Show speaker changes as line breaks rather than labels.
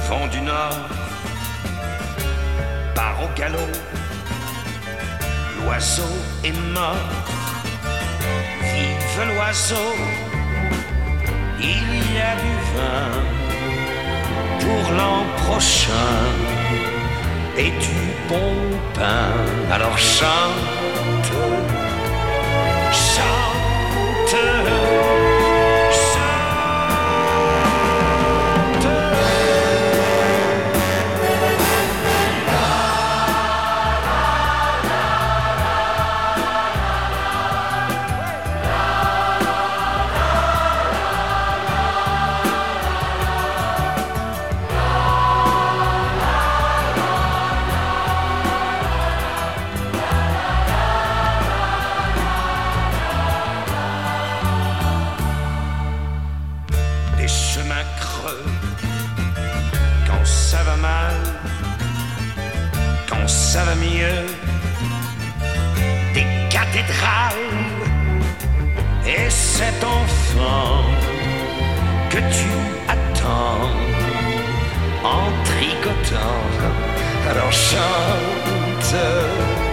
vent du nord part au galop, l'oiseau est mort, vive l'oiseau, il y a du vin pour l'an prochain et du bon pain. Alors chante, chante, des chemins creux quand ça va mal, quand ça va mieux, des cathédrales et cet enfant que tu attends en tricotant. Alors chante.